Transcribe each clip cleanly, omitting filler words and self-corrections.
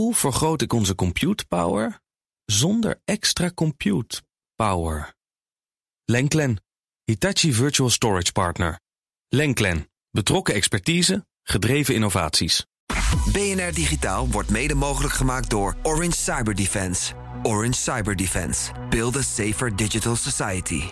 Hoe vergroot ik onze compute power zonder extra compute power? Lenklen, Hitachi Virtual Storage Partner. Lenklen, betrokken expertise, gedreven innovaties. BNR Digitaal wordt mede mogelijk gemaakt door Orange Cyber Defense. Orange Cyber Defense. Build a safer digital society.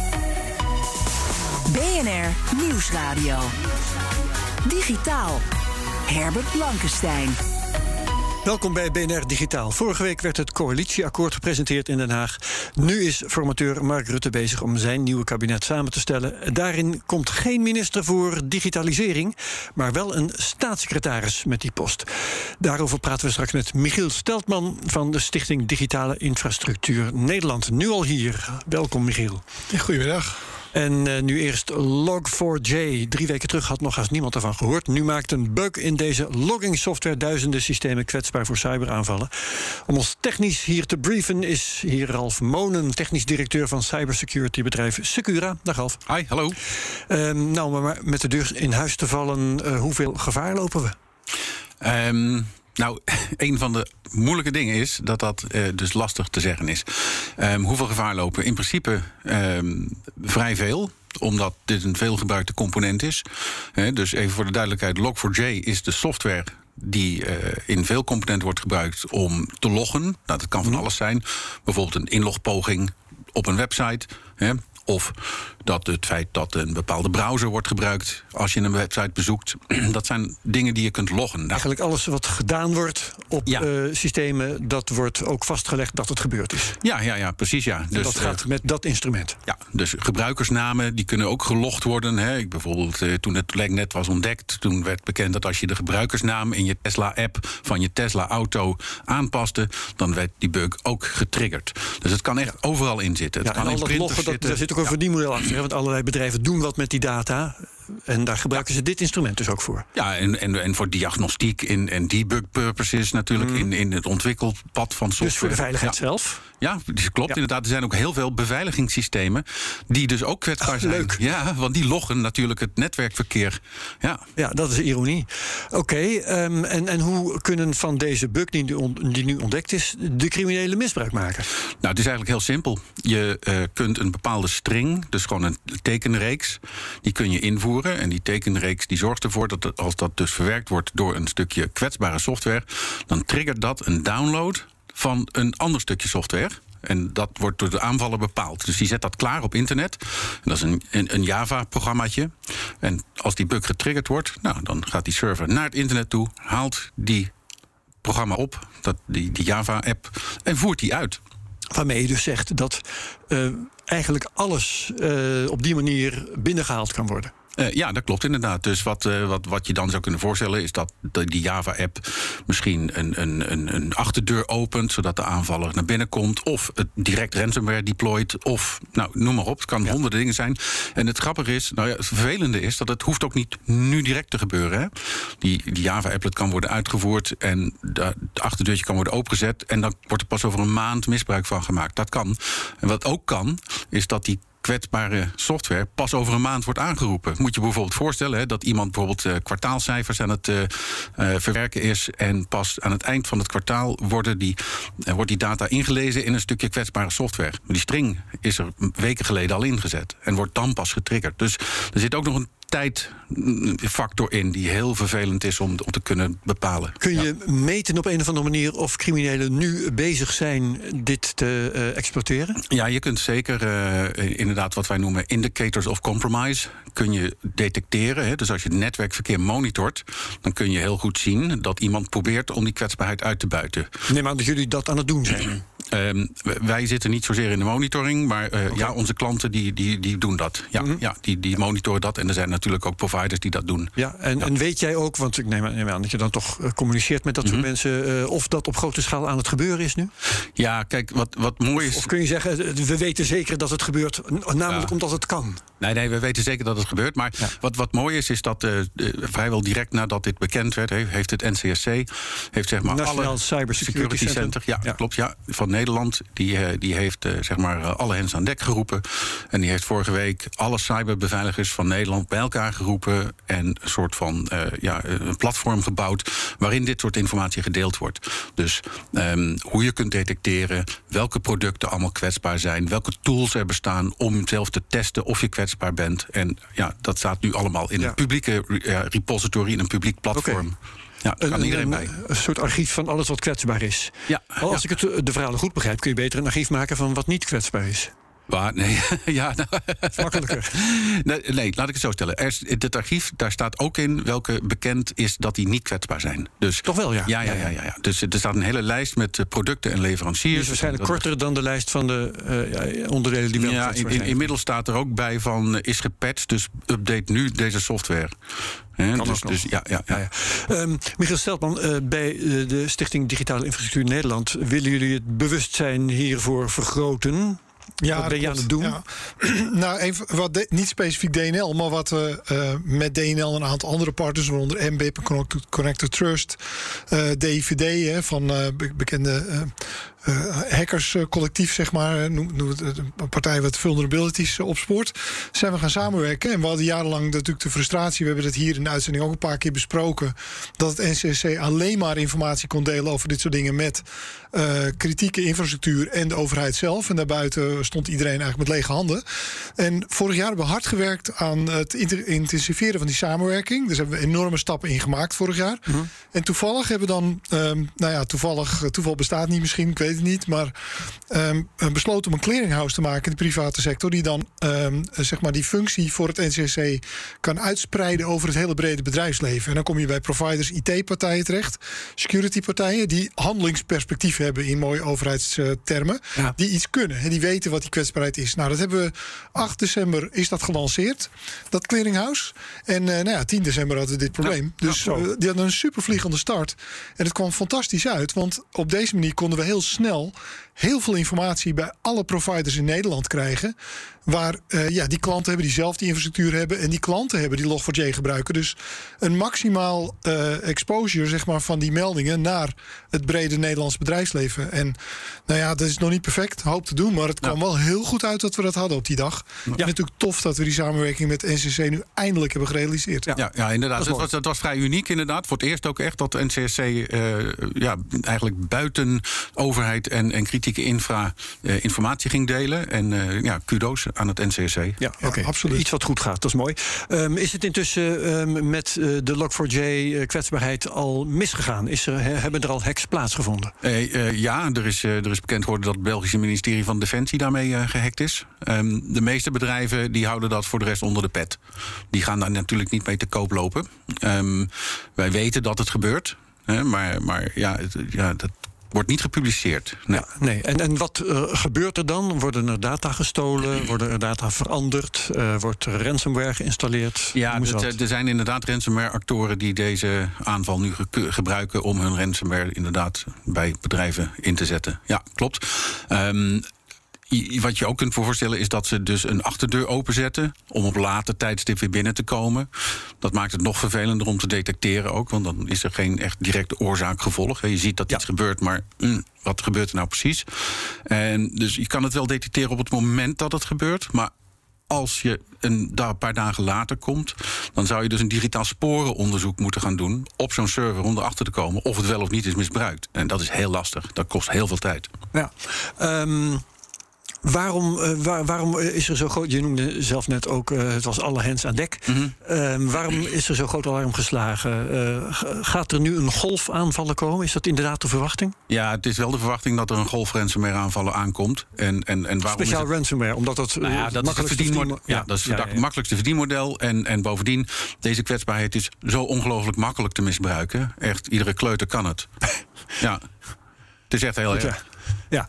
BNR Nieuwsradio. Digitaal. Herbert Blankenstein. Welkom bij BNR Digitaal. Vorige week werd het coalitieakkoord gepresenteerd in Den Haag. Nu is formateur Mark Rutte bezig om zijn nieuwe kabinet samen te stellen. Daarin komt geen minister voor digitalisering, maar wel een staatssecretaris met die post. Daarover praten we straks met Michiel Steltman van de Stichting Digitale Infrastructuur Nederland. Nu al hier. Welkom, Michiel. Goedemiddag. En nu eerst Log4j. 3 weken terug had nog haast niemand ervan gehoord. Nu maakt een bug in deze loggingsoftware duizenden systemen kwetsbaar voor cyberaanvallen. Om ons technisch hier te brieven is hier Ralf Monen, technisch directeur van cybersecurity-bedrijf Secura. Dag Ralf. Hi, hallo. Nou, maar met de deur in huis te vallen, hoeveel gevaar lopen we? Nou, een van de moeilijke dingen is dat dus lastig te zeggen is. Hoeveel gevaar lopen? In principe vrij veel, omdat dit een veelgebruikte component is. Dus even voor de duidelijkheid, Log4j is de software die in veel componenten wordt gebruikt om te loggen. Nou, dat kan van alles zijn. Bijvoorbeeld een inlogpoging op een website. Of dat het feit dat een bepaalde browser wordt gebruikt als je een website bezoekt. Dat zijn dingen die je kunt loggen. Nou, eigenlijk alles wat gedaan wordt op systemen, dat wordt ook vastgelegd dat het gebeurd is. Ja, precies. Ja. Dus dat gaat met dat instrument. Ja, dus gebruikersnamen die kunnen ook gelogd worden. Bijvoorbeeld toen het leknet was ontdekt, toen werd bekend dat als je de gebruikersnaam in je Tesla-app van je Tesla-auto aanpaste, dan werd die bug ook getriggerd. Dus het kan echt overal in zitten. Het kan in printers zitten. Daar zit ook een verdienmodel achter. Want allerlei bedrijven doen wat met die data. En daar gebruiken ze dit instrument dus ook voor. Ja, en voor diagnostiek en debug purposes natuurlijk in het ontwikkelpad van software. Dus voor de veiligheid zelf? Ja, dat klopt inderdaad. Er zijn ook heel veel beveiligingssystemen die dus ook kwetsbaar zijn. Leuk. Ja, want die loggen natuurlijk het netwerkverkeer. Ja, dat is ironie. Oké, en hoe kunnen van deze bug die nu ontdekt is, de criminelen misbruik maken? Nou, het is eigenlijk heel simpel. Je kunt een bepaalde string, dus gewoon een tekenreeks, die kun je invoeren. En die tekenreeks die zorgt ervoor dat als dat dus verwerkt wordt door een stukje kwetsbare software, dan triggert dat een download van een ander stukje software. En dat wordt door de aanvaller bepaald. Dus die zet dat klaar op internet. En dat is een Java-programmaatje. En als die bug getriggerd wordt, dan gaat die server naar het internet toe, haalt die programma op, die Java-app, en voert die uit. Waarmee je dus zegt dat eigenlijk alles op die manier binnengehaald kan worden. Ja, dat klopt inderdaad. Dus wat je dan zou kunnen voorstellen is dat die Java-app misschien een achterdeur opent, zodat de aanvaller naar binnen komt, of het direct ransomware deployt, of noem maar op. Het kan honderden dingen zijn. En het grappige is, het vervelende is dat het hoeft ook niet nu direct te gebeuren. Hè? Die Java-applet kan worden uitgevoerd en het achterdeurtje kan worden opengezet en dan wordt er pas over een maand misbruik van gemaakt. Dat kan. En wat ook kan, is dat die kwetsbare software pas over een maand wordt aangeroepen. Moet je bijvoorbeeld voorstellen dat iemand bijvoorbeeld kwartaalcijfers aan het verwerken is en pas aan het eind van het kwartaal wordt die data ingelezen in een stukje kwetsbare software. Maar die string is er weken geleden al ingezet en wordt dan pas getriggerd. Dus er zit ook nog een tijdfactor in die heel vervelend is om te kunnen bepalen. Kun je meten op een of andere manier of criminelen nu bezig zijn dit te exploiteren? Ja, je kunt zeker inderdaad wat wij noemen indicators of compromise kun je detecteren. Hè. Dus als je het netwerkverkeer monitort, dan kun je heel goed zien dat iemand probeert om die kwetsbaarheid uit te buiten. Neem aan dat jullie dat aan het doen zijn. Wij zitten niet zozeer in de monitoring, maar onze klanten die doen dat. Ja, die monitoren dat. En er zijn natuurlijk ook providers die dat doen. Ja, en weet jij ook, want ik neem aan dat je dan toch communiceert met dat soort mensen, of dat op grote schaal aan het gebeuren is nu? Ja, kijk, wat mooi is. Of kun je zeggen, we weten zeker dat het gebeurt, namelijk omdat het kan? Nee, we weten zeker dat het gebeurt. Maar wat mooi is dat vrijwel direct nadat dit bekend werd, heeft het NCSC, heeft zeg maar Nationaal alle Cybersecurity Center. Ja, klopt, ja, van Nederland Nederland, die heeft zeg maar alle hens aan dek geroepen. En die heeft vorige week alle cyberbeveiligers van Nederland bij elkaar geroepen en een soort van een platform gebouwd waarin dit soort informatie gedeeld wordt. Dus hoe je kunt detecteren welke producten allemaal kwetsbaar zijn, welke tools er bestaan om zelf te testen of je kwetsbaar bent. En dat staat nu allemaal in een publieke repository, in een publiek platform. Okay. Ja, daar kan iedereen bij. Een soort archief van alles wat kwetsbaar is. Ja, als ik de verhalen goed begrijp, kun je beter een archief maken van wat niet kwetsbaar is. Nee, makkelijker. Nee, laat ik het zo stellen. Dit archief, daar staat ook in welke bekend is dat die niet kwetsbaar zijn. Dus, toch wel, ja. Ja. Dus er staat een hele lijst met producten en leveranciers. Die is waarschijnlijk korter dan de lijst van de onderdelen die wel kwetsbaar zijn. Inmiddels staat er ook bij van is gepatcht, dus update nu deze software. Michiel Steltman, bij de Stichting Digitale Infrastructuur Nederland willen jullie het bewustzijn hiervoor vergroten? Ja, wat ben je aan het doen? Ja. Nou, even niet specifiek DNL, maar wat we met DNL en een aantal andere partners, waaronder MB, Connected Trust, DIVD, van bekende hackerscollectief, zeg maar, noem het een partij wat vulnerabilities opspoort, zijn we gaan samenwerken. En we hadden jarenlang natuurlijk de frustratie, we hebben het hier in de uitzending ook een paar keer besproken, dat het NCSC alleen maar informatie kon delen over dit soort dingen met kritieke infrastructuur en de overheid zelf. En daarbuiten stond iedereen eigenlijk met lege handen. En vorig jaar hebben we hard gewerkt aan het intensiveren van die samenwerking. Dus hebben we enorme stappen in gemaakt vorig jaar. Mm-hmm. En toevallig hebben we dan, toeval bestaat niet misschien, ik weet het niet, maar besloten om een clearinghouse te maken in de private sector, die dan zeg maar die functie voor het NCSC kan uitspreiden over het hele brede bedrijfsleven. En dan kom je bij providers, IT-partijen terecht, security-partijen, die handelingsperspectief hebben in mooie overheidstermen, die iets kunnen en die weten wat die kwetsbaarheid is. Nou, dat hebben we 8 december is dat gelanceerd, dat clearinghouse. En 10 december hadden we dit probleem. Dus die hadden een supervliegende start. En het kwam fantastisch uit, want op deze manier konden we heel snel heel veel informatie bij alle providers in Nederland krijgen, waar die klanten hebben die zelf die infrastructuur hebben en die klanten hebben die Log4j gebruiken. Dus een maximaal exposure, zeg maar, van die meldingen naar het brede Nederlands bedrijfsleven. En dat is nog niet perfect, hoop te doen, maar het kwam wel heel goed uit dat we dat hadden op die dag. Ja. En natuurlijk tof dat we die samenwerking met NCSC nu eindelijk hebben gerealiseerd. Ja, inderdaad. Het was vrij uniek, inderdaad. Voor het eerst ook echt dat NCSC eigenlijk buiten overheid en kritieke informatie ging delen. En kudo's aan het NCSC. Ja, absoluut. Iets wat goed gaat, dat is mooi. Is het intussen met de Log4j kwetsbaarheid al misgegaan? Hebben er al hacks plaatsgevonden? Er is bekend geworden dat het Belgische ministerie van Defensie daarmee gehackt is. De meeste bedrijven die houden dat voor de rest onder de pet. Die gaan daar natuurlijk niet mee te koop lopen. Wij weten dat het gebeurt. Maar dat wordt niet gepubliceerd. Nee. En wat gebeurt er dan? Worden er data gestolen? Worden er data veranderd? Wordt er ransomware geïnstalleerd? Ja, er zijn inderdaad ransomware-actoren die deze aanval nu gebruiken om hun ransomware inderdaad bij bedrijven in te zetten. Ja, klopt. Wat je ook kunt voorstellen is dat ze dus een achterdeur openzetten om op later tijdstip weer binnen te komen. Dat maakt het nog vervelender om te detecteren ook, want dan is er geen echt direct oorzaak-gevolg. Je ziet dat iets gebeurt, maar wat gebeurt er nou precies? En dus je kan het wel detecteren op het moment dat het gebeurt, maar als je een paar dagen later komt, dan zou je dus een digitaal sporenonderzoek moeten gaan doen op zo'n server om erachter te komen of het wel of niet is misbruikt. En dat is heel lastig. Dat kost heel veel tijd. Ja. Waarom is er zo groot... Je noemde zelf net ook, het was alle hens aan dek. Mm-hmm. Waarom is er zo groot alarm geslagen? Gaat er nu een golf aanvallen komen? Is dat inderdaad de verwachting? Ja, het is wel de verwachting dat er een golf ransomware aanvallen aankomt. En waarom speciaal ransomware, omdat dat dat is het makkelijkste verdienmodel. En bovendien, deze kwetsbaarheid is zo ongelooflijk makkelijk te misbruiken. Echt, iedere kleuter kan het. Ja, het is echt heel erg. Ja.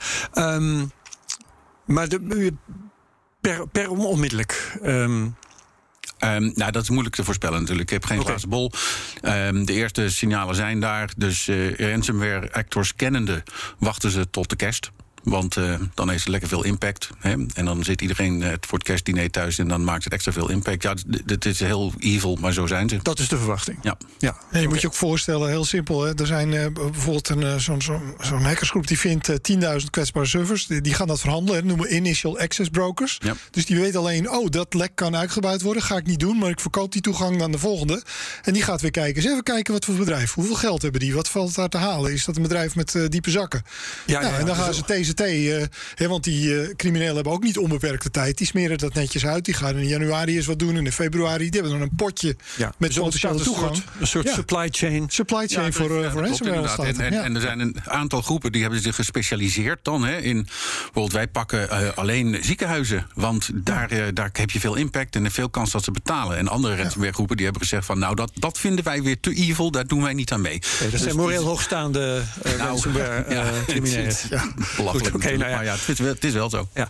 Maar per onmiddellijk. Dat is moeilijk te voorspellen natuurlijk. Ik heb geen glazen bol. De eerste signalen zijn daar. Dus ransomware actors kennende wachten ze tot de kerst. Want dan heeft het lekker veel impact. Hè? En dan zit iedereen voor het kerstdiner thuis en dan maakt het extra veel impact. Ja, het is heel evil, maar zo zijn ze. Dat is de verwachting. Ja. En je moet je ook voorstellen, heel simpel. Hè? Er zijn bijvoorbeeld zo'n hackersgroep die vindt 10.000 kwetsbare servers. Die gaan dat verhandelen. Dat noemen we initial access brokers. Ja. Dus die weten alleen, dat lek kan uitgebuit worden. Ga ik niet doen, maar ik verkoop die toegang aan de volgende. En die gaat weer kijken. Eens even kijken wat voor bedrijf. Hoeveel geld hebben die? Wat valt daar te halen? Is dat een bedrijf met diepe zakken? En dan gaan ze TCT. Want die criminelen hebben ook niet onbeperkte tijd. Die smeren dat netjes uit. Die gaan in januari eens wat doen. En in februari. Die hebben dan een potje met potentiële toegang. Een soort supply chain. Supply chain voor ransomware. En er zijn een aantal groepen die hebben zich gespecialiseerd dan. In bijvoorbeeld wij pakken alleen ziekenhuizen. Want daar heb je veel impact en veel kans dat ze betalen. En andere ransomware groepen die hebben gezegd van dat vinden wij weer te evil. Daar doen wij niet aan mee. Dat zijn moreel hoogstaande ransomware criminelen. Belachelijk. Maar het is wel zo. Ja.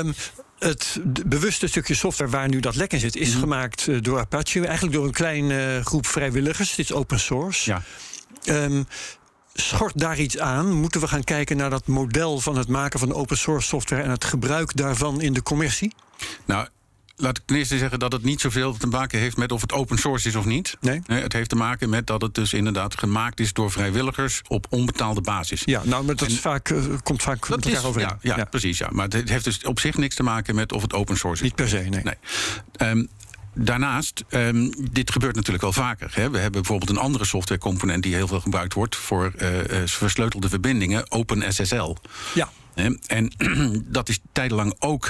Het bewuste stukje software waar nu dat lek in zit, is gemaakt door Apache. Eigenlijk door een kleine groep vrijwilligers. Dit is open source. Ja. Schort daar iets aan? Moeten we gaan kijken naar dat model van het maken van open source software en het gebruik daarvan in de commercie? Nou, laat ik ten eerste zeggen dat het niet zoveel te maken heeft met of het open source is of niet. Nee? Het heeft te maken met dat het dus inderdaad gemaakt is door vrijwilligers op onbetaalde basis. Ja, nou, maar dat is komt vaak met elkaar overeen. Ja, precies. Ja. Maar het heeft dus op zich niks te maken met of het open source is. Niet per se, nee. Daarnaast, dit gebeurt natuurlijk wel vaker. Hè. We hebben bijvoorbeeld een andere softwarecomponent die heel veel gebruikt wordt voor versleutelde verbindingen, OpenSSL. Ja. En dat is tijdenlang ook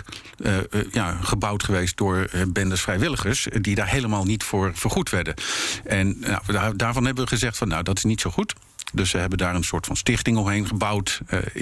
gebouwd geweest door bendes vrijwilligers die daar helemaal niet voor vergoed werden. En daarvan hebben we gezegd van dat is niet zo goed. Dus ze hebben daar een soort van stichting omheen gebouwd.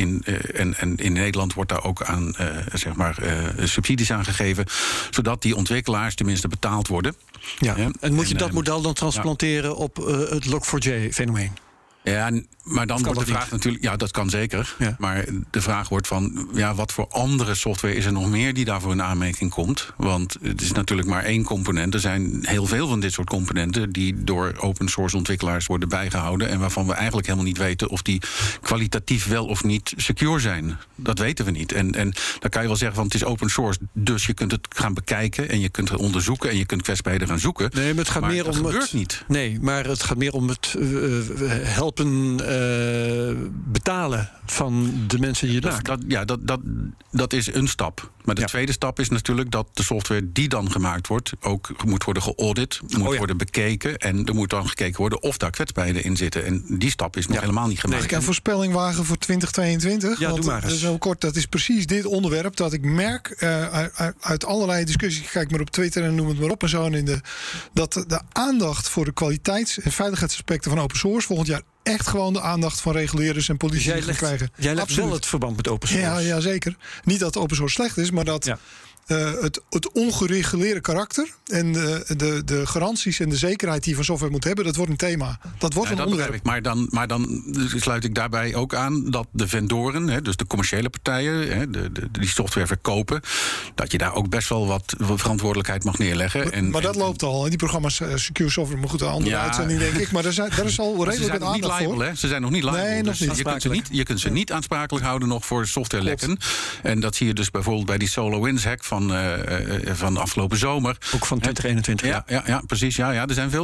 En in Nederland wordt daar ook aan subsidies aan gegeven, zodat die ontwikkelaars tenminste betaald worden. Ja. En moet je dat model dan transplanteren op het Log4j-fenomeen? Ja, maar dan wordt de vraag natuurlijk. Ja, dat kan zeker. Ja. Maar de vraag wordt van wat voor andere software is er nog meer die daarvoor in aanmerking komt? Want het is natuurlijk maar één component. Er zijn heel veel van dit soort componenten die door open source ontwikkelaars worden bijgehouden en waarvan we eigenlijk helemaal niet weten of die kwalitatief wel of niet secure zijn. Dat weten we niet. En dan kan je wel zeggen van het is open source, dus je kunt het gaan bekijken en je kunt het onderzoeken en je kunt kwetsbaarheden gaan zoeken. Nee, maar het gaat meer om het gebeurt niet. Nee, maar het gaat meer om het helpen betalen van de mensen die het maken. Dat is een stap. Maar de tweede stap is natuurlijk dat de software die dan gemaakt wordt ook moet worden geaudit, moet worden bekeken en er moet dan gekeken worden of daar kwetsbaarheden in zitten. En die stap is nog helemaal niet gemaakt. Ik kan een voorspelling wagen voor 2022. Ja, doe maar eens. Zo kort, dat is precies dit onderwerp dat ik merk uit allerlei discussies. Kijk maar op Twitter en noem het maar op en zo. Dat de aandacht voor de kwaliteits- en veiligheidsaspecten van open source volgend jaar echt gewoon de aandacht van reguleerders en politici gaan krijgen. Jij legt wel het verband met open source. Ja, zeker. Niet dat open source slecht is, maar dat het ongereguleerde karakter en de garanties en de zekerheid die je van software moet hebben, dat wordt een thema. Dat wordt een onderwerp. Maar dan sluit ik daarbij ook aan dat de vendoren, dus de commerciële partijen, die software verkopen, dat je daar ook best wel wat verantwoordelijkheid mag neerleggen. Maar dat loopt al. Die programma's Secure Software, maar goed, een andere uitzending denk ik. Maar daar is al redelijk wat aandacht voor. Ze zijn nog niet liable. Nee, nog niet. Je kunt ze niet aansprakelijk houden nog voor softwarelekken. En dat zie je dus bijvoorbeeld bij die SolarWinds hack van afgelopen zomer. Ook van 2021. Ja, precies. Ja, er zijn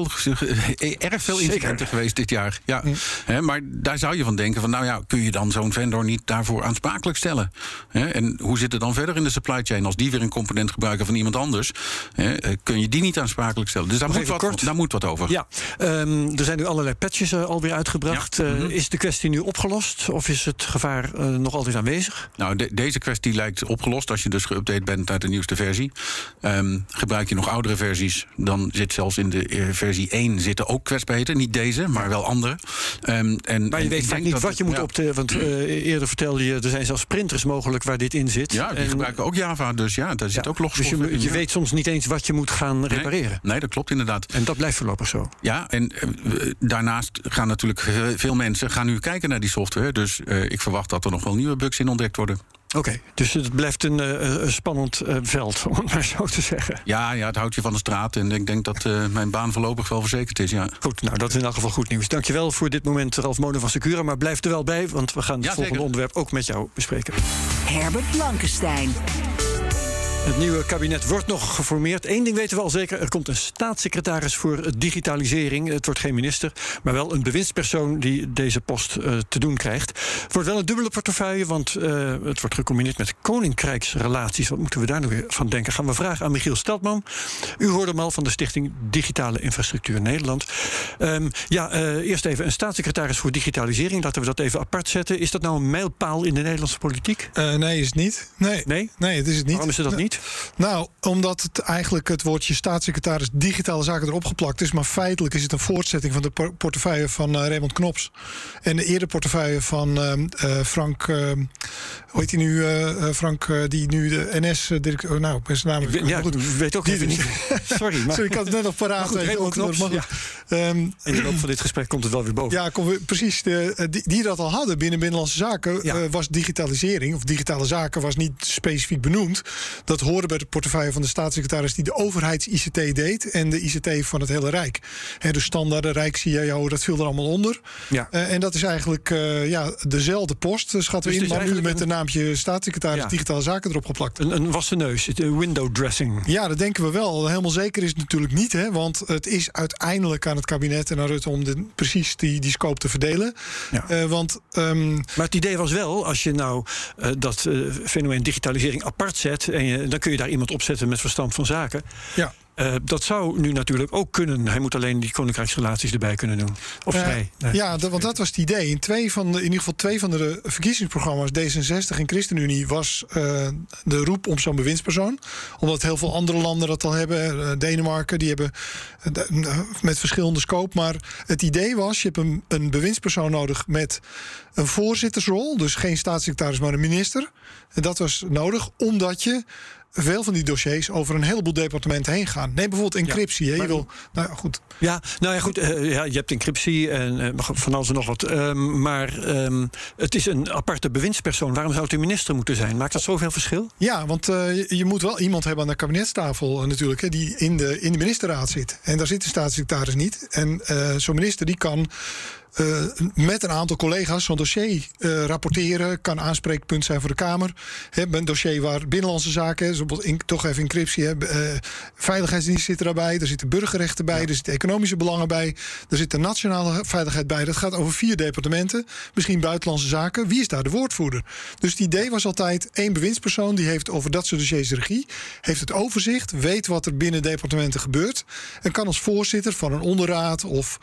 erg veel incidenten geweest dit jaar. Ja. Maar daar zou je van denken van, kun je dan zo'n vendor niet daarvoor aansprakelijk stellen? En hoe zit het dan verder in de supply chain? Als die weer een component gebruiken van iemand anders, kun je die niet aansprakelijk stellen? Dus daar moet wat over. Ja, er zijn nu allerlei patches alweer uitgebracht. Ja. Is de kwestie nu opgelost? Of is het gevaar nog altijd aanwezig? Nou, deze kwestie lijkt opgelost als je dus geüpdate bent uit de nieuwste versie. Gebruik je nog oudere versies, dan zit zelfs in de versie 1 zitten ook kwetsbaarheden. Niet deze, maar wel andere. Maar je weet vaak niet wat je moet optellen. Want eerder vertelde je, er zijn zelfs printers mogelijk waar dit in zit. Ja, die gebruiken ook Java, dus daar zit ook logstof in. Dus je weet soms niet eens wat je moet gaan repareren. Nee, dat klopt inderdaad. En dat blijft voorlopig zo. Ja, en daarnaast gaan natuurlijk veel mensen nu kijken naar die software. Dus ik verwacht dat er nog wel nieuwe bugs in ontdekt worden. Oké, dus het blijft een spannend veld, om het maar zo te zeggen. Ja, het houdt je van de straat. En ik denk dat mijn baan voorlopig wel verzekerd is, ja. Goed, nou, dat is in elk geval goed nieuws. Dankjewel voor dit moment, Ralf Molen van Secura. Maar blijf er wel bij, want we gaan het volgende onderwerp ook met jou bespreken. Herbert Blankenstein. Het nieuwe kabinet wordt nog geformeerd. Eén ding weten we al zeker. Er komt een staatssecretaris voor digitalisering. Het wordt geen minister, maar wel een bewindspersoon die deze post te doen krijgt. Het wordt wel een dubbele portefeuille, want het wordt gecombineerd met koninkrijksrelaties. Wat moeten we daar nu weer van denken? Gaan we vragen aan Michiel Steltman. U hoorde hem al van de Stichting Digitale Infrastructuur Nederland. Eerst even een staatssecretaris voor digitalisering. Laten we dat even apart zetten. Is dat nou een mijlpaal in de Nederlandse politiek? Nee, is het niet. Nee, het is het niet. Waarom is het dat niet? Nou, omdat het eigenlijk het woordje staatssecretaris digitale zaken erop geplakt is. Maar feitelijk is het een voortzetting van de portefeuille van Raymond Knops. En de eerder portefeuille van Frank... hoe heet hij nu? Frank, die nu de NS-directeur... Nou, ik zijn naam... Ik weet ook even niet. Sorry, maar... Sorry, ik had het net nog paraat. Goed, Raymond Knops, in de loop van dit gesprek komt het wel weer boven. Ja, precies. Die dat al hadden binnen Binnenlandse Zaken... was digitalisering, of digitale zaken, was niet specifiek benoemd. Dat hoorde bij de portefeuille van de staatssecretaris die de overheids-ICT deed en de ICT van het hele Rijk. De standaarden, Rijks-CIO, dat viel er allemaal onder. Ja. En dat is eigenlijk dezelfde post, schatten we in, maar nu met een naampje staatssecretaris digitale zaken erop geplakt. Een wassen neus, window dressing. Ja, dat denken we wel. Helemaal zeker is het natuurlijk niet, want het is uiteindelijk aan het kabinet en aan Rutte om precies die scope te verdelen. Ja. Maar het idee was wel, als je nou dat fenomeen digitalisering apart zet en dan kun je daar iemand opzetten met verstand van zaken. Ja. Dat zou nu natuurlijk ook kunnen. Hij moet alleen die koninkrijksrelaties erbij kunnen doen. Of zij. Nee. Ja, want dat was het idee. In ieder geval twee van de verkiezingsprogramma's, D66 en ChristenUnie, was de roep om zo'n bewindspersoon. Omdat heel veel andere landen dat al hebben. Denemarken, die hebben met verschillende scope. Maar het idee was, je hebt een bewindspersoon nodig met een voorzittersrol. Dus geen staatssecretaris, maar een minister. En dat was nodig, omdat je veel van die dossiers over een heleboel departementen heen gaan. Neem bijvoorbeeld encryptie. Ja, je goed. Ja, je hebt encryptie en van alles en nog wat. Maar het is een aparte bewindspersoon. Waarom zou het een minister moeten zijn? Maakt dat zoveel verschil? Ja, want je moet wel iemand hebben aan de kabinetstafel natuurlijk, die in de ministerraad zit. En daar zit de staatssecretaris niet. En zo'n minister die kan met een aantal collega's zo'n dossier rapporteren, kan aanspreekpunt zijn voor de Kamer. Een dossier waar binnenlandse zaken, toch even encryptie, veiligheidsdienst zit er daarbij, er zitten burgerrechten bij, er zitten economische belangen bij, er zit de nationale veiligheid bij. Dat gaat over 4 departementen, misschien buitenlandse zaken. Wie is daar de woordvoerder? Dus het idee was altijd 1 bewindspersoon, die heeft over dat soort dossiers regie, heeft het overzicht, weet wat er binnen departementen gebeurt en kan als voorzitter van een onderraad of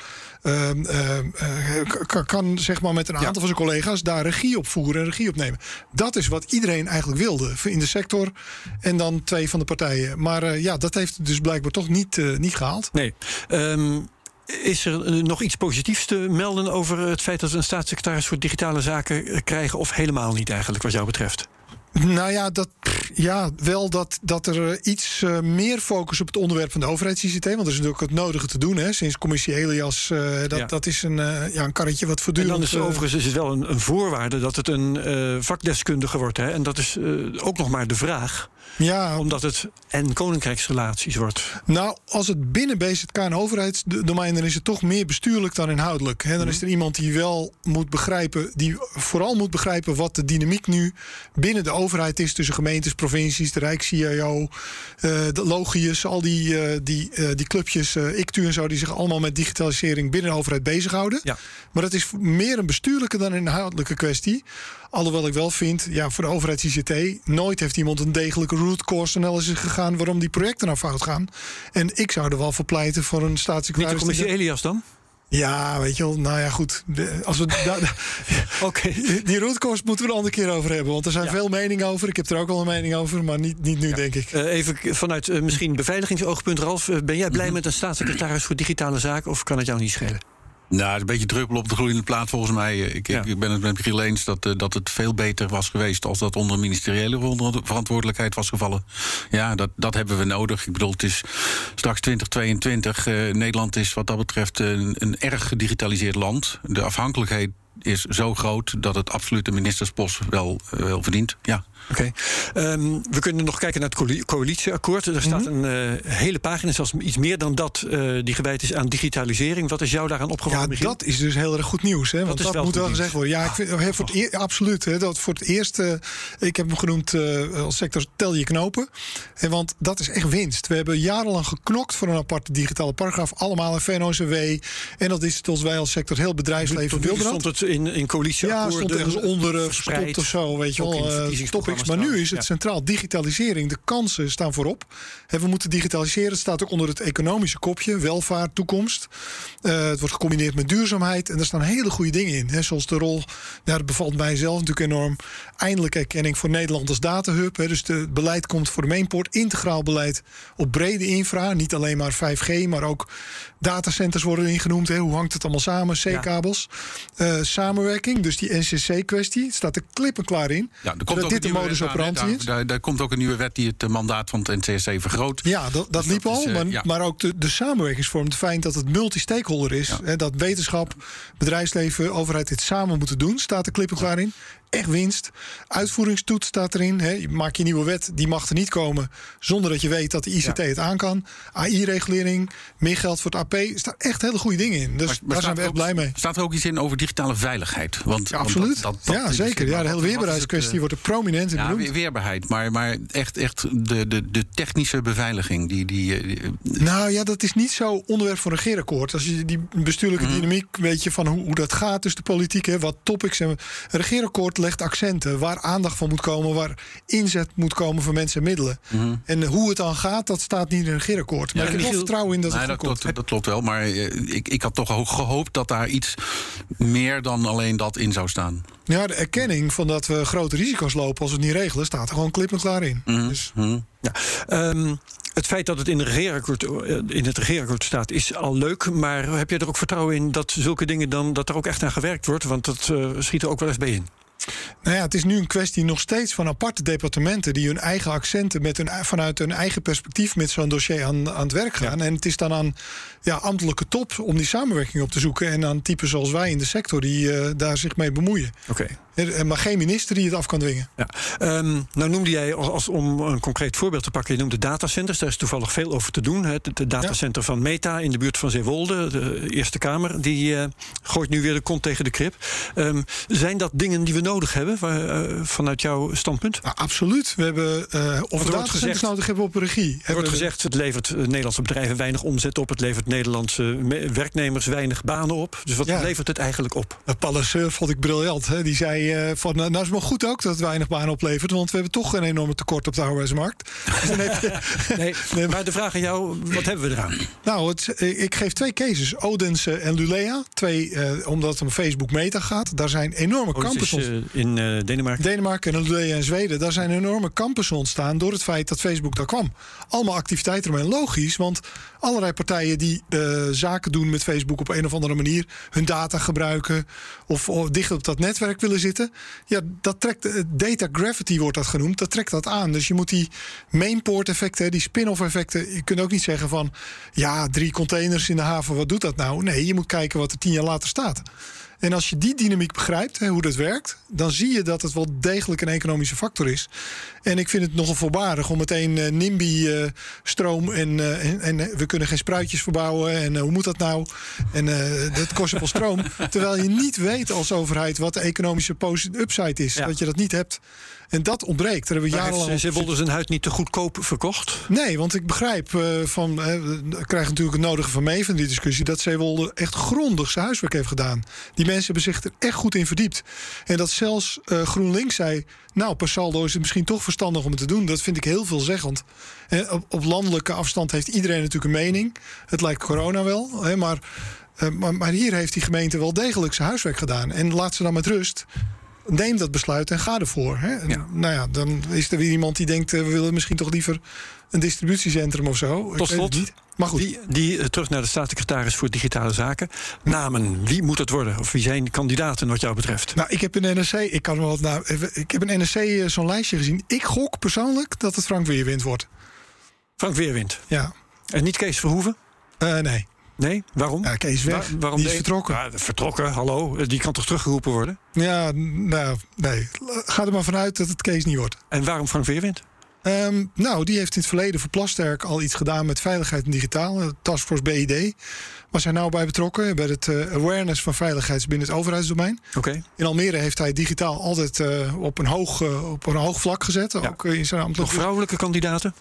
kan zeg maar met een aantal van zijn collega's daar regie op voeren en regie op nemen. Dat is wat iedereen eigenlijk wilde in de sector en dan 2 van de partijen. Maar dat heeft dus blijkbaar toch niet gehaald. Nee. Is er nog iets positiefs te melden over het feit dat we een staatssecretaris voor digitale zaken krijgen, of helemaal niet eigenlijk wat jou betreft? Nou ja, wel dat er iets meer focus op het onderwerp van de overheids-ICT. Want er is natuurlijk het nodige te doen. Sinds commissie Elias, dat is een karretje wat voortdurend. En dan is overigens wel een voorwaarde dat het een vakdeskundige wordt. En dat is ook nog maar de vraag. Ja, omdat het koninkrijksrelaties wordt. Nou, als het binnen BZK en overheidsdomein, dan is het toch meer bestuurlijk dan inhoudelijk. Dan is er iemand die wel moet begrijpen, die vooral moet begrijpen wat de dynamiek nu binnen de overheid is tussen gemeentes, provincies, de Rijks-CIO, de Logius, al die clubjes, ICTU en zo, die zich allemaal met digitalisering binnen de overheid bezighouden. Ja. Maar dat is meer een bestuurlijke dan een inhoudelijke kwestie. Alhoewel ik wel vind, voor de overheids-ICT, nooit heeft iemand een degelijke root cause analysis gegaan waarom die projecten nou fout gaan. En ik zou er wel voor pleiten voor een staatssecretaris. Niet de commissie Elias dan? Ja, weet je wel, nou ja, goed. Als we die root cause moeten we er een andere keer over hebben. Want er zijn veel meningen over. Ik heb er ook wel een mening over, maar niet nu, denk ik. Even vanuit misschien beveiligingsoogpunt, Ralf. Ben jij blij met een staatssecretaris voor digitale zaken, of kan het jou niet schelen? Nou, het is een beetje druppel op de gloeiende plaat volgens mij. Ik ben het met Michiel eens dat het veel beter was geweest als dat onder ministeriële verantwoordelijkheid was gevallen. Ja, dat hebben we nodig. Ik bedoel, het is straks 2022. Nederland is wat dat betreft een erg gedigitaliseerd land. De afhankelijkheid is zo groot dat het absoluut de ministerspost wel verdient. Ja. Oké. We kunnen nog kijken naar het coalitieakkoord. Er staat een hele pagina, zelfs iets meer dan dat, die gewijd is aan digitalisering. Wat is jou daaraan opgevallen, Ja, Michiel? Dat is dus heel erg goed nieuws. Hè? Want dat moet wel gezegd worden. Ja, ik vind, absoluut. Hè, dat voor het eerst, ik heb hem genoemd als sector tel je knopen. Want dat is echt winst. We hebben jarenlang geknokt voor een aparte digitale paragraaf. Allemaal VNO-NCW. En dat is het wij als sector, heel bedrijfsleven wilden dat. Stond het in coalitieakkoord? Ja, stond ergens onder verstopt of zo. Weet je wel, topics. Maar nu is het centraal digitalisering. De kansen staan voorop. We moeten digitaliseren. Het staat ook onder het economische kopje. Welvaart, toekomst. Het wordt gecombineerd met duurzaamheid. En daar staan hele goede dingen in. Hè, zoals de rol, dat bevalt mij zelf natuurlijk enorm. Eindelijk erkenning voor Nederland als datahub. Hè, dus het beleid komt voor de mainport. Integraal beleid op brede infra. Niet alleen maar 5G, maar ook datacenters worden ingenoemd. Hè. Hoe hangt het allemaal samen? C-kabels. Samenwerking, dus die NCC-kwestie. Het staat er klip en klaar in. Ja, er komt ook dit de modus operandi is. Daar komt ook een nieuwe wet die het mandaat van het NCSC vergroot. Ja, dat liep al. Maar ook de samenwerkingsvorm. Het feit dat het multi-stakeholder is. Ja. Hè, dat wetenschap, bedrijfsleven, overheid dit samen moeten doen. Staat er klip en klaar in. Echt winst. Uitvoeringstoets staat erin. Hè. Maak je een nieuwe wet, die mag er niet komen zonder dat je weet dat de ICT het aan kan. AI-regulering, meer geld voor het AP. Er staan echt hele goede dingen in. Dus daar zijn we echt blij mee. Staat er ook iets in over digitale veiligheid? Want, ja, absoluut. Dat zeker. Ja, de hele weerbaarheidskwestie wordt er prominent in benoemd. Weerbaarheid, maar echt de technische beveiliging. Nou ja, dat is niet zo onderwerp voor een regeerakkoord. Als je die bestuurlijke dynamiek weet je van hoe dat gaat tussen de politiek, hè, wat topics en een regeerakkoord legt accenten waar aandacht van moet komen, waar inzet moet komen voor mensen en middelen. En hoe het dan gaat, dat staat niet in een regeerakkoord. Maar ik heb wel vertrouwen in dat het goed komt. Dat klopt wel, maar ik had toch ook gehoopt dat daar iets meer dan alleen dat in zou staan. Ja, de erkenning van dat we grote risico's lopen als we het niet regelen, staat er gewoon klip en klaar in. Dus. Ja. Het feit dat het in het regeerakkoord staat is al leuk, maar heb je er ook vertrouwen in dat zulke dingen dan, dat er ook echt aan gewerkt wordt? Want dat schiet er ook wel eens bij in. Nou ja, het is nu een kwestie nog steeds van aparte departementen die hun eigen accenten vanuit hun eigen perspectief met zo'n dossier aan het werk gaan. Ja. En het is dan aan ambtelijke top om die samenwerking op te zoeken en aan typen zoals wij in de sector die daar zich mee bemoeien. Oké. Maar geen minister die het af kan dwingen. Ja. Nou noemde jij, om een concreet voorbeeld te pakken, je noemde datacenters. Daar is toevallig veel over te doen. Het datacenter van Meta in de buurt van Zeewolde, de Eerste Kamer, die gooit nu weer de kont tegen de krib. Zijn dat dingen die we nodig hebben vanuit jouw standpunt? Nou, absoluut. We hebben datacenters nodig hebben op regie. Er wordt gezegd, het levert Nederlandse bedrijven weinig omzet op. Het levert Nederlandse werknemers weinig banen op. Dus wat levert het eigenlijk op? Palliser vond ik briljant. Hè? Die zei van, nou is het wel goed ook dat het weinig banen oplevert, want we hebben toch een enorme tekort op de arbeidsmarkt. Nee, maar de vraag aan jou, wat hebben we eraan? Nou, ik geef 2 cases. Odense en Lulea. 2, omdat het om Facebook Meta gaat. Daar zijn enorme campussen in Denemarken. Denemarken en Lulea in Zweden. Daar zijn enorme campussen ontstaan door het feit dat Facebook daar kwam. Allemaal activiteiten ermee. Logisch, want allerlei partijen die zaken doen met Facebook op een of andere manier, hun data gebruiken of dicht op dat netwerk willen zitten. Ja, dat trekt, data gravity wordt dat genoemd, dat trekt dat aan. Dus je moet die mainport effecten, die spin-off effecten, je kunt ook niet zeggen van 3 containers in de haven, wat doet dat nou? Nee, je moet kijken wat er 10 jaar later staat. En als je die dynamiek begrijpt, hoe dat werkt, dan zie je dat het wel degelijk een economische factor is. En ik vind het nogal voorbarig om meteen NIMBY-stroom en we kunnen geen spruitjes verbouwen en hoe moet dat nou? En dat kost je wel stroom. Terwijl je niet weet als overheid wat de economische upside is. Ja. Dat je dat niet hebt. En dat ontbreekt. Daar hebben we jarenlang. Heeft Zeewolde zijn huid niet te goedkoop verkocht? Nee, want ik begrijp ik krijg natuurlijk het nodige van mee van die discussie, dat Zeewolde echt grondig zijn huiswerk heeft gedaan. Die mensen hebben zich er echt goed in verdiept. En dat zelfs GroenLinks zei, nou, per saldo is het misschien toch verstandig om het te doen. Dat vind ik heel veelzeggend. Op landelijke afstand heeft iedereen natuurlijk een mening. Het lijkt corona wel, maar hier heeft die gemeente wel degelijk zijn huiswerk gedaan. En laat ze dan met rust. Neem dat besluit en ga ervoor. Hè? Ja. Nou ja, dan is er weer iemand die denkt, we willen misschien toch liever een distributiecentrum of zo. Tot slot, maar goed. Terug naar de staatssecretaris voor Digitale Zaken. Namen, wie moet het worden? Of wie zijn kandidaten wat jou betreft? Nou, ik heb in NRC, ik heb in NRC zo'n lijstje gezien. Ik gok persoonlijk dat het Frank Weerwind wordt. Frank Weerwind? Ja. En niet Kees Verhoeven? Nee. Nee, waarom? Ja, Kees is weg. Waarom die is vertrokken. Ja, vertrokken, hallo. Die kan toch teruggeroepen worden? Ja, nou, nee. Ga er maar vanuit dat het Kees niet wordt. En waarom Frank Weerwind? Die heeft in het verleden voor Plasterk al iets gedaan met veiligheid en digitaal. Taskforce BID was hij nou bij betrokken. Bij het awareness van veiligheid binnen het overheidsdomein. Okay. In Almere heeft hij digitaal altijd op een hoog vlak gezet. Ja. Ook in zijn ambtelijk. Nog vrouwelijke kandidaten?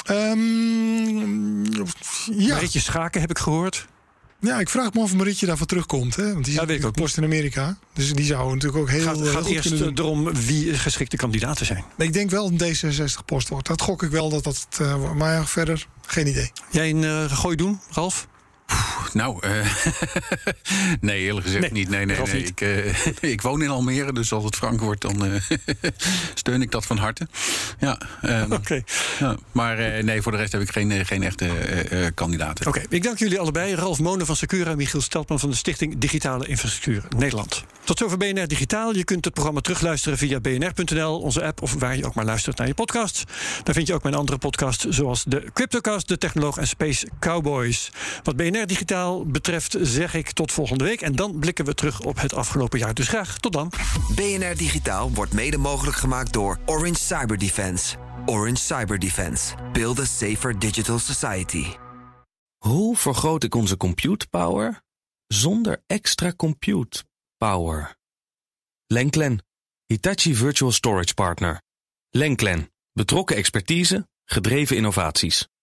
Maritje Schaken heb ik gehoord. Ja, ik vraag me of Marietje daarvoor terugkomt. Hè? Want die weet ik ook post in Amerika. Dus die zou natuurlijk ook heel gaat goed eerst kunnen doen. erom wie geschikte kandidaten zijn. Ik denk wel een D66-post wordt. Dat gok ik wel dat het... maar ja, verder geen idee. Jij een gooi doen, Ralf? Nou, nee, eerlijk gezegd niet. Nee. Ik woon in Almere, dus als het Frank wordt, dan steun ik dat van harte. Ja, Oké. Ja, maar nee, voor de rest heb ik geen echte kandidaten. Oké, ik dank jullie allebei. Ralf Monen van Secura en Michiel Steltman van de Stichting Digitale Infrastructuur Nederland. Tot zover BNR Digitaal. Je kunt het programma terugluisteren via bnr.nl, onze app of waar je ook maar luistert naar je podcasts. Daar vind je ook mijn andere podcasts zoals de Cryptocast, De Technoloog en Space Cowboys. Wat BNR Digitaal betreft zeg ik tot volgende week. En dan blikken we terug op het afgelopen jaar. Dus graag tot dan. BNR Digitaal wordt mede mogelijk gemaakt door Orange Cyber Defense. Orange Cyber Defense. Build a safer digital society. Hoe vergroot ik onze compute power zonder extra compute power? Lenklen, Hitachi Virtual Storage Partner. Lenklen, betrokken expertise, gedreven innovaties.